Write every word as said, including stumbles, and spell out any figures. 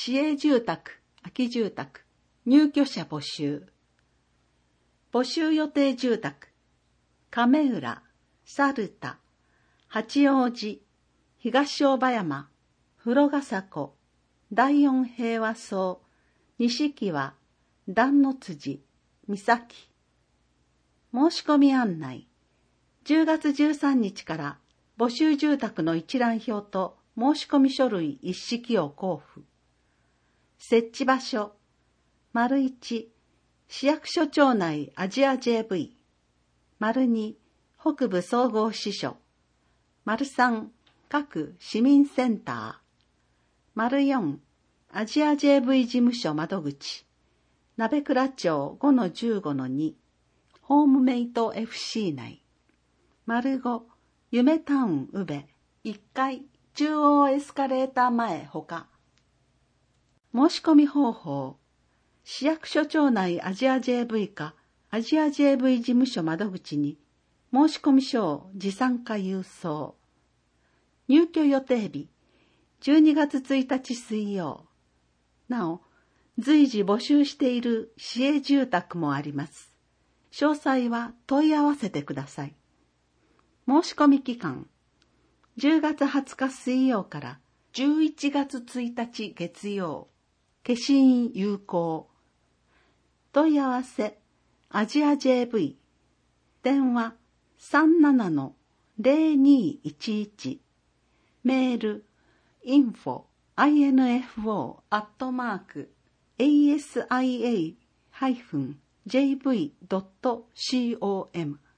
市営住宅、空き住宅、入居者募集。募集予定住宅、亀浦、猿田、八王子、東大場山、風呂ヶ坂、第四平和荘、西木和、段の辻、三崎。申し込み案内。じゅうがつじゅうさんにちから募集住宅の一覧表と申し込み書類一式を交付。設置場所。丸一、市役所町内アジア ジェーブイ。丸二、北部総合支所。丸三、各市民センター。丸四、アジア ジェーブイ 事務所窓口。鍋倉町 ごのじゅうごのに。ホームメイト エフシー 内。丸五、夢タウン宇部いっかい中央エスカレーター前ほか。申し込み方法。市役所町内アジア ジェーブイ かアジア ジェーブイ 事務所窓口に申し込み書を持参か郵送。入居予定日じゅうにがつついたち水曜。なお、随時募集している市営住宅もあります。詳細は問い合わせてください。申し込み期間、じゅうがつはつか水曜からじゅういちがつついたち月曜。消印有効。問い合わせ、アジア ジェーブイ。電話 さんななのゼロにいちいち。メール、インフォ、アイエヌエフオー、アットマーク、エーエスアイエー ジェーブイ ドット コム